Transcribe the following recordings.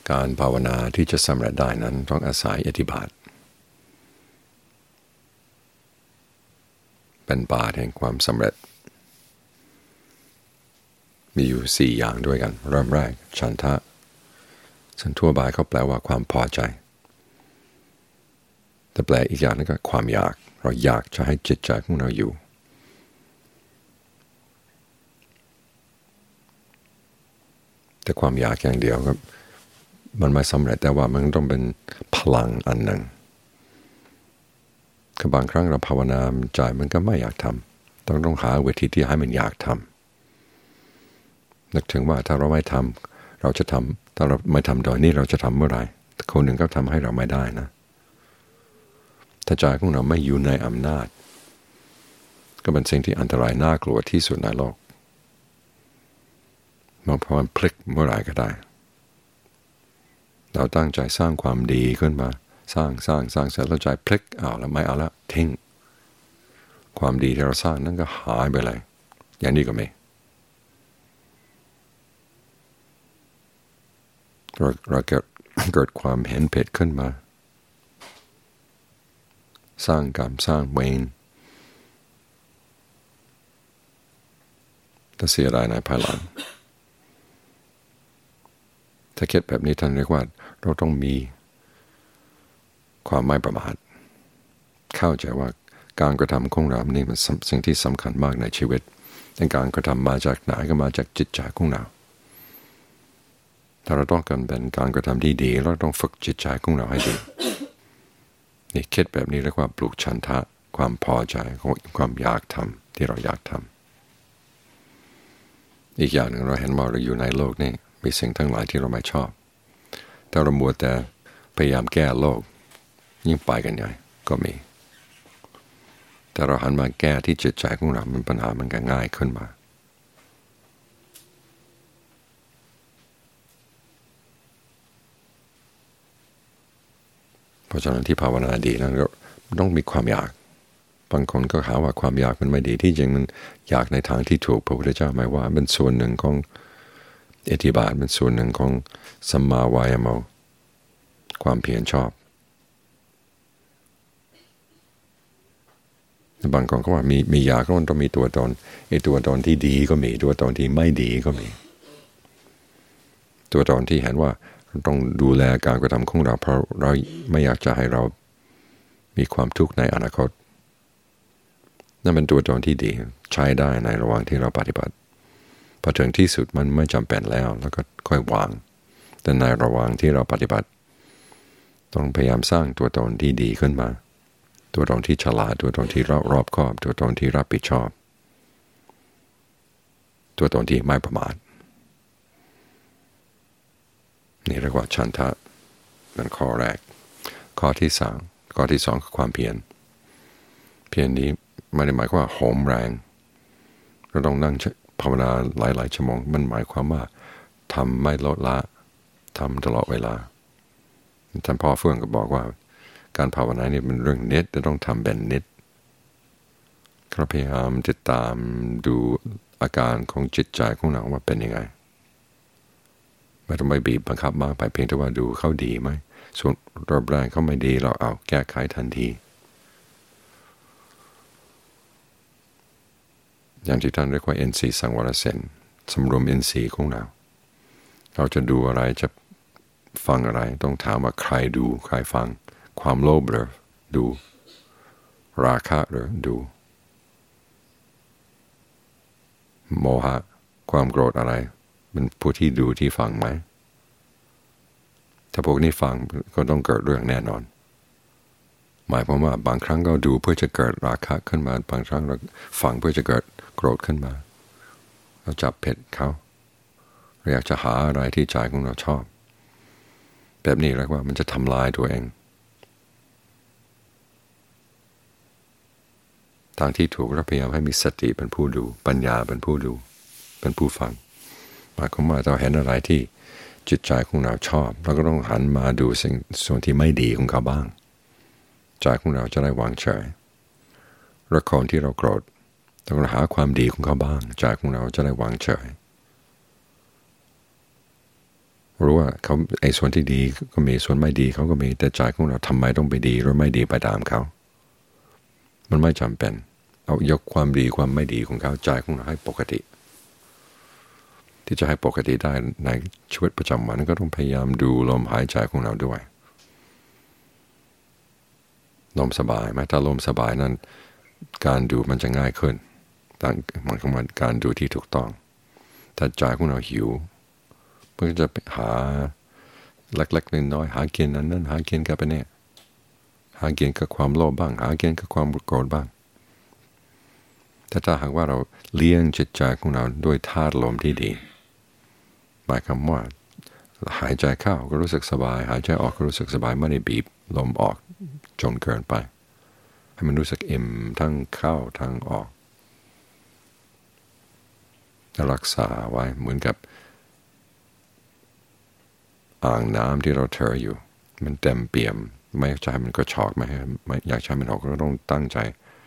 การภาวนาที่จะสำเร็จได้นั้นต้องอาศัยอิทธิบาทเป็นบาทแห่งความสำเร็จมีอยู่4อย่างด้วยกันเริ่มแรกฉันทะซึ่งทั่วไปเขาแปลว่าความพอใจแต่แปลอีกอย่างนึงก็ความอยากเราอยากจะให้จิตใจของเราอยู่แต่ความอยากอย่างเดียวก็มันไม่สำเร็จแต่ว่ามันต้องเป็นพลังอันหนึ่งคือบางครั้งเราภาวนาใจมันก็ไม่อยากทำต้องหาวิธีที่ให้มันอยากทำนึกถึงว่าถ้าเราไม่ทำเราจะทำถ้าเราไม่ทำโดยนี้เราจะทำเมื่อไหร่คนหนึ่งก็ทำให้เราไม่ได้นะถ้าใจของเราไม่อยู่ในอำนาจก็เป็นสิ่งที่อันตรายน่ากลัวที่สุดในโลกเพราะมันพลิกเมื่อไหร่ก็ได้เราตั้งใจสร้างความดีขึ้นมาสร้างเสร็จแล้วใจพลิกแล้วไม่เอาแล้วทิ้งความดีที่เราสร้างนั้นก็หายไปเลยอย่างนี้ก็มีเราเกิดความเห็นผิดขึ้นมาสร้างกรรมสร้างเวรจะเสียดายในภายหลังถ้าคิดแบบนี้ท่านเรียกว่าเราต้องมีความไม่ประมาทเข้าใจว่าการกระทำของเรานี่มันสิ่งที่สำคัญมากในชีวิตแต่การกระทำมาจากไหนก็มาจากจิตใจของเราถ้าเราต้องการเป็นการกระทำที่ดีเราต้องฝึกจิตใจของเราให้ดีนี่คิดแบบนี้เรียกว่าปลูกฉันทะความพอใจความอยากทำที่เราอยากทำอีกอย่างหนึ่งเราเห็นว่าเราอยู่ในโลกนี้มีสิ่งทั้งหลายที่เราไม่ชอบแต่เรามัวแต่พยายามแก้โลกยิ่งไปกันใหญ่ก็มีแต่เราหันมาแก้ที่จิตใจของเราปัญหามันก็ง่ายขึ้นมาเพราะฉะนั้นที่ภาวนาดีนั้นก็ต้องมีความอยากบางคนก็หาว่าความอยากมันไม่ดีที่จริงมันอยากในทางที่ถูกพระพุทธเจ้าหมายว่าเป็นส่วนหนึ่งของอิทธิบาทเป็นส่วนหนึ่งของสัมมาวายามะความเพียรชอบบางคนก็ว่ามีอยากก็มันต้องมีตัวตนตัวตนที่ดีก็มีตัวตนที่ไม่ดีก็มีตัวตนที่เห็นว่าต้องดูแลการกระทำของเราเพราะเราไม่อยากจะให้เรามีความทุกข์ในอนาคตนั่นเป็นตัวตนที่ดีใช้ได้ในระหว่างที่เราปฏิบัติพอถึงที่สุดมันไม่จำเป็นแล้วก็ค่อยวางแต่ในระหว่างที่เราปฏิบัติต้องพยายามสร้างตัวตนที่ดีขึ้นมาตัวตนที่ฉลาดตัวตนที่รอบคอบตัวตนที่รับผิดชอบตัวตนที่ไม่ประมาทนี่เรียกว่าฉันทะเป็นข้อแรกข้อที่สองคือความเพียรนี้ไม่ได้หมายความว่าโหมแรงเราต้องนั่งภาวนาหลายชั่วโมงมันหมายความว่าทำไม่ลดละทำตลอดเวลาท่านพ่อเฟื่องก็บอกว่าการภาวนานี่เป็นเรื่องนิดจะต้องทำเป็นนิดเราพยายามติดตามดูอาการของจิตใจของเราว่าเป็นยังไงไม่ต้องไปบีบบังคับมากไปเพียงแต่ว่าดูเขาดีไหมส่วนรอบแรกเขาไม่ดีเราเอาแก้ไขทันทีอย่างที่ท่านเรียกว่า NC สังวรเซนสำรวม NC ของเราจะดูอะไรจะฟังอะไรต้องถามว่าใครดูใครฟังความโลภหรือดูราคะหรือดูโมหะความโกรธอะไรเป็นผู้ที่ดูที่ฟังไหมถ้าพวกนี้ฟังก็ต้องเกิดเรื่องแน่นอนหมายความว่าบางครั้งก็ดูเพื่อจะเกิดราคะขึ้นมาบางครั้งเราฟังเพื่อจะเกิดโกรธขึ้นมาเราจับผิดเขาเราอยากจะหาอะไรที่ใจของเราชอบแบบนี้เรียกว่ามันจะทำลายตัวเองทางที่ถูกเราพยายามให้มีสติเป็นผู้ดูปัญญาเป็นผู้ดูเป็นผู้ฟังหมายความว่าเราเห็นอะไรที่จิตใจของเราชอบเราก็ต้องหันมาดูสิ่งส่วนที่ไม่ดีของเขาบ้างใจของเราจะได้วางเฉยละครที่เราโกรธต้องหาความดีของเขาบ้างใจของเราจะได้วางเฉยรู้ว่าเขาไอ้ส่วนที่ดีก็มีส่วนไม่ดีเขาก็มีแต่ใจของเราทำไมต้องไปดีหรือไม่ดีไปตามเขามันไม่จำเป็นเอายกความดีความไม่ดีของเขาใจของเราให้ปกติที่จะให้ปกติได้ในชีวิตประจำวันก็ต้องพยายามดูลมหายใจของเราด้วยลมสบายไหมถ้าลมสบายนั้นการดูมันจะง่ายขึ้นต่างมันของมันการดูที่ถูกต้องถ้าใจของเราหิวเพื่อจะไปหาเล็กๆน้อยๆหากินนั้นหากินกับไปเนี่ยหากินกับความโลภบ้างหากินกับความโกรธบ้างแต่ถ้าหากว่าเราเลี้ยงจิตใจของเราด้วยธาตุลมที่ดีหมายความว่าหายใจเข้าก็รู้สึกสบายหายใจออกก็รู้สึกสบายไม่ได้บีบลมออกจนเกินไปให้มันรู้สึกอิ่มทั้งเข้าทั้งออกรักษาไว้เหมือนกับอ่างน้ำที่เราเทอยู่มันเต็มเปี่ยมไม่อยากให้มันกระชอกไม่อยากให้มันออกก็ต้องตั้งใจ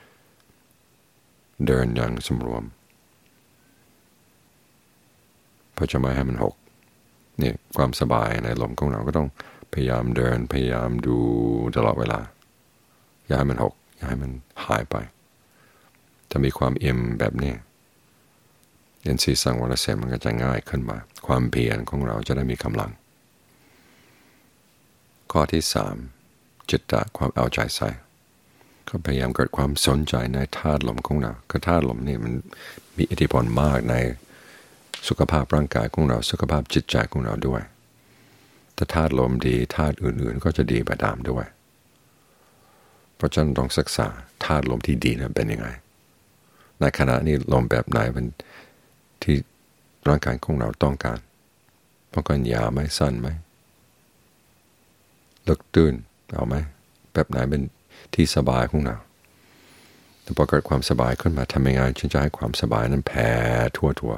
เดินอย่างสำรวมเพื่อจะไม่ให้มันหกนี่ความสบายในลมของเราก็ต้องพยายามเดินพยายามดูตลอดเวลาอย่าให้มันหกอย่าให้มันหายไปถ้ามีความอิ่มแบบนี้อินทรีย์สังวรเสมันก็จะง่ายขึ้นมาความเพียรของเราจะได้มีกำลังข้อที่3จิตตะความเอาใจใส่ก็พยายามเกิดความสนใจในธาตุลมของเราคือธาตุลมนี่มันมีอิทธิพลมากในสุขภาพร่างกายของเราสุขภาพจิตใจของเราด้วยถ้าธาตุลมดีธาตุอื่นๆก็จะดีไปตามด้วยเพราะฉะนั้นต้องศึกษาธาตุลมที่ดีนั้นเป็นยังไงในขณะนี้ลมแบบไหนเป็นที่ร่างกายของเราต้องการป้องกันยาวไหมสั้นไหมลึกตื้นเอาไหมแบบไหนเป็นที่สบายของเราแต่พอเกิดความสบายขึ้นมาทำยังไงฉันจะให้ความสบายนั้นแผ่ทั่ว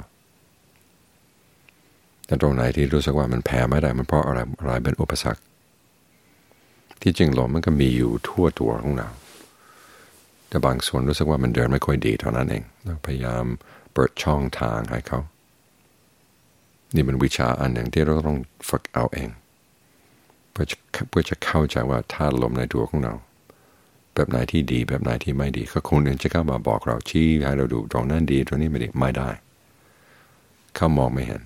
แต่ตรงไหนที่รู้สึกว่ามันแผ่ไม่ได้มันเพราะอะไรเป็นอุปสรรคที่จริงลมมันก็มีอยู่ทั่วตัวของเราแต่บางส่วนรู้สึกว่ามันเดินไม่ค่อยดีเท่านั้นเองเราพยายามเปิดช่องทางให้เขานี่เป็นวิชาอันหนึ่งที่เราต้องฝึกเอาเองเพื่อจะเข้าใจว่าธาตุลมในตัวของเราแบบไหนที่ดีแบบไหนที่ไม่ดีก็คนอื่นจะเข้ามาบอกเราชี้ให้เราดูตรงนั้นดีตรงนี้ไม่ดีไม่ได้เขามองไม่เห็น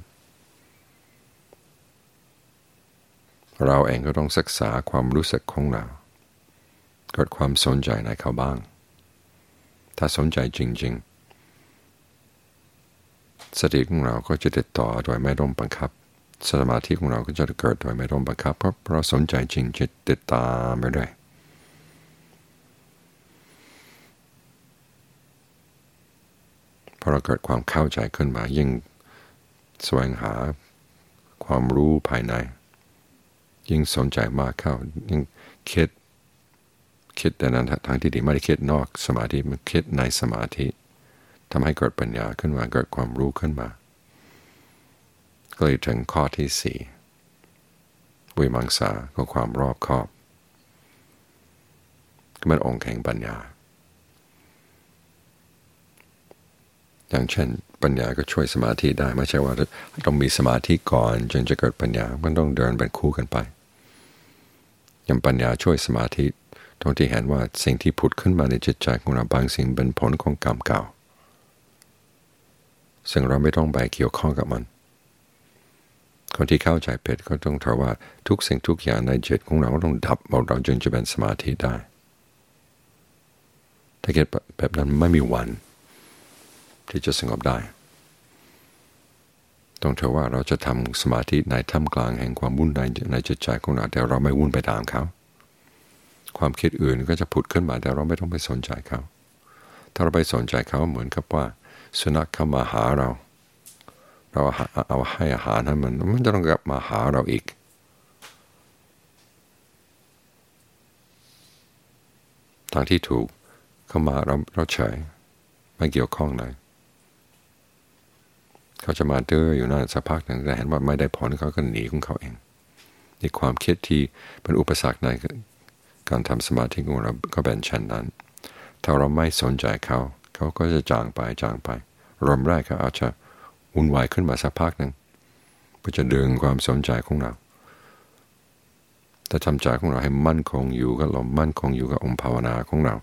เราเองก็ต้องศึกษาความรู้สึกของเราเกิดความสนใจในเขาบ้างถ้าสนใจจริงๆสติของเราก็จะติดต่อโดยไม่ต้องบังคับสมาธิของเราก็จะเกิดโดยไม่ต้องบังคับเพราะเราสนใจจริงจะติดตามไปด้วยพอเราเกิดความเข้าใจขึ้นมายิ่งแสวงหาความรู้ภายในยิ่งสนใจมากเข้ายิ่งคิดแต่นั้นทางที่ดีไม่ได้คิดนอกสมาธิมันคิดในสมาธิทำให้เกิดปัญญาขึ้นมาเกิดความรู้ขึ้นมาก็เลยถึงข้อที่4วิมังสาก็ความรอบคอบก็เป็นองค์แห่งปัญญาอย่างเช่นปัญญาก็ช่วยสมาธิได้ไม่ใช่ว่าต้องมีสมาธิก่อนจึงจะเกิดปัญญามันต้องเดินเป็นคู่กันไปอย่างปัญญาช่วยสมาธิตรงที่เห็นว่าสิ่งที่ผุดขึ้นมาในจิตใจของเราบางสิ่งเป็นผลของกรรมเก่าซึ่งเราไม่ต้องไปเกี่ยวข้องกับมันคนที่เข้าใจผิดก็ต้องถือว่าทุกสิ่งทุกอย่างในจิตของเราก็ต้องดับหมดเราจึงจะเป็นสมาธิได้ถ้าเกิดแบบนั้นไม่มีวันที่จะสงบได้ต้องถือว่าเราจะทำสมาธิในท่ามกลางแห่งความวุ่นวายในจิตใจของเราแต่เราไม่วุ่นไปตามเขาความคิดอื่นก็จะผุดขึ้นมาแต่เราไม่ต้องไปสนใจเขาถ้าเราไปสนใจเขาเหมือนกับว่าสุนัขเข้ามาหาเราเอาให้อาหารให้มันจะต้องกลับมาหาเราอีกทางที่ถูกเข้ามาเราเฉยไม่เกี่ยวข้องเลยเขาจะมาดื้ออยู่นั่นสักพักหนึ่งแต่เห็นว่าไม่ได้ผลเขาก็หนีของเขาเองนี่ความคิดที่เป็นอุปสรรคในการทำสมาธิของเราก็เป็นเช่นนั้นถ้าเราไม่สนใจเขาก็จะจางไปรอบแรกเขาอาจจะวุ่นวายขึ้นมาสักพักหนึ่งพก็จะดึงความสนใจของเราถ้าทำใจของเราให้มั่นคงอยู่กับลมมั่นคงอยู่กับองค์ภาวนาของเรา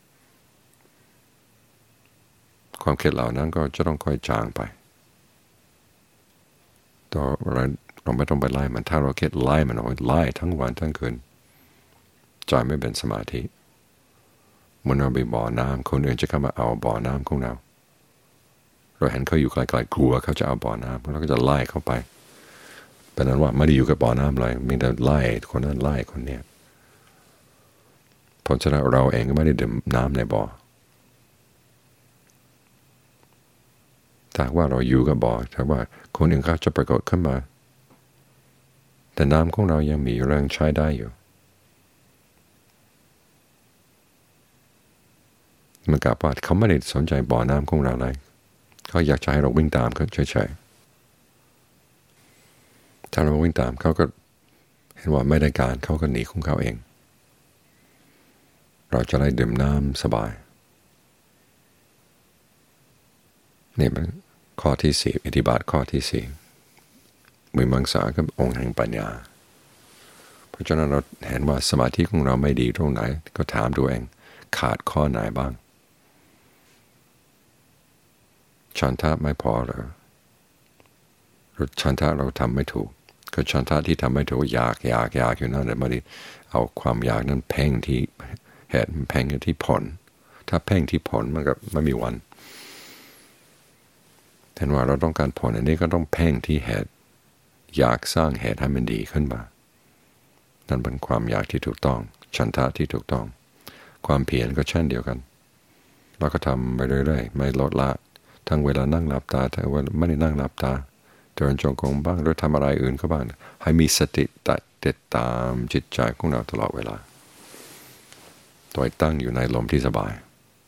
ความคิดเหล่านั้นก็จะต้องค่อยจางไปต่อเราไม่ต้องไปไล่มันถ้าเราคิดไล่มันไล่ทั้งวันทั้งคืนใจไม่เป็นสมาธิเมื่อเราไปบ่อน้ำคนอื่นจะเข้ามาเอาบ่อน้ำของเราเห็นเขาอยู่ไกลๆกลัวเขาจะเอาบ่อน้ำเราก็จะไล่เข้าไปเป็นนั้นว่าไม่ได้อยู่กับบ่อน้ำเลยมีแต่ไล่คนนั้นไล่คนนี้เพราะฉะนั้นเราเองก็ไม่ได้ดื่มน้ำในบ่อถ้าว่าเราอยู่กับบ่อถ้าว่าคนอื่นเขาจะปรากฏขึ้นมาแต่น้ำของเรายังมีแรงใช้ได้อยู่เหมือนกับว่าเขาไม่ได้สนใจบ่อน้ำของเราเลยเขาอยากจะให้เราวิ่งตามเขาเฉยๆถ้าเราวิ่งตามเขาก็เห็นว่าไม่ได้การเขาก็หนีของเขาเองเราจะได้ดื่มน้ำสบายนี่เป็นข้อที่สี่อิทธิบาทข้อที่สี่วิมังสากับองค์แห่งปัญญาเพราะฉะนั้นเราเห็นว่าสมาธิของเราไม่ดีตรงไหนก็ถามตัวเองขาดข้อไหนบ้างฉันทะไม่พอหรือฉันทะเราทำไม่ถูกก็ฉันทะที่ทำไม่ถูกอยากอยู่นั่นแต่ไม่ได้เอาความอยากนั้นเพ่งที่เหตุเพ่งที่ผลถ้าเพ่งที่ผลมันก็ไม่มีวันเห็นว่าเราต้องการผลอันนี้ก็ต้องเพ่งที่เหตุอยากสร้างเหตุให้มันดีขึ้นมานั่นเป็นความอยากที่ถูกต้องฉันทะที่ถูกต้องความเพียรก็เช่นเดียวกันเราก็ทำไปเรื่อยๆไม่ลดละทั้งเวลานั่งหลับตาทั้งเวลาไม่ได้นั่งหลับตาเดินจงกรมบ้างหรือทำอะไรอื่นก็บ้างให้มีสติติดตามจิตใจของเราตลอดเวลาโดยตั้งอยู่ในลมที่สบาย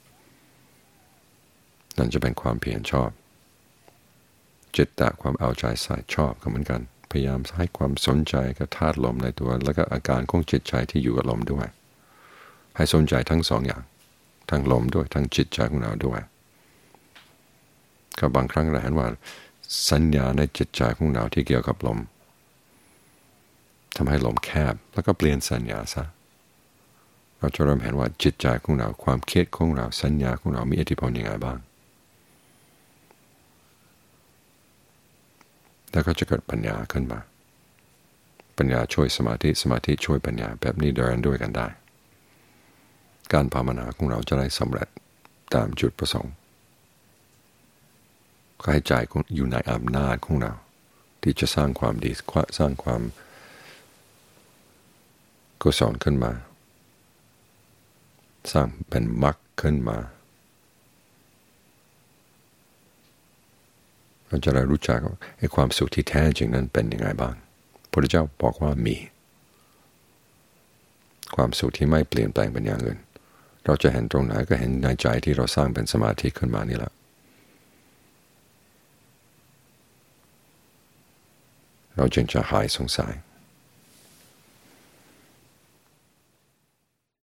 นั่นจะเป็นความเพียรชอบจิตตะความเอาใจใส่ชอบก็เหมือนกันพยายามให้ความสนใจกับธาตุลมในตัวแล้วก็อาการของจิตใจที่อยู่กับลมด้วยให้สนใจทั้งสองอย่างทั้งลมด้วยทั้งจิตใจของเราด้วยก็บางครั้งเราเห็นว่าสัญญาในจิตใจของเราที่เกี่ยวกับลมทำให้ลมแคบแล้วก็เปลี่ยนสัญญาซะเราจะเริ่มเห็นว่าจิตใจของเราความคิดของเราสัญญาของเรามีอิทธิพลยังไงบ้างแล้วก็จะเกิดปัญญาขึ้นมาปัญญาช่วยสมาธิสมาธิช่วยปัญญาแบบนี้เดินด้วยกันได้การภาวนาของเราจะได้สำเร็จตามจุดประสงค์ก็ให้ใจอยู่ในอำนาจของเราที่จะสร้างความดีสร้างความกุศลขึ้นมาสร้างเป็นมรรคขึ้นมาเราจะได้รู้จักไอ้ความสุขที่แท้จริงนั้นเป็นยังไงบ้างพระพุทธเจ้าบอกว่ามีความสุขที่ไม่เปลี่ยนแปลงเป็นอย่างอื่นเราจะเห็นตรงไหนก็เห็นในใจที่เราสร้างเป็นสมาธิขึ้นมานี่แหละเราจึงจะหายสงสัย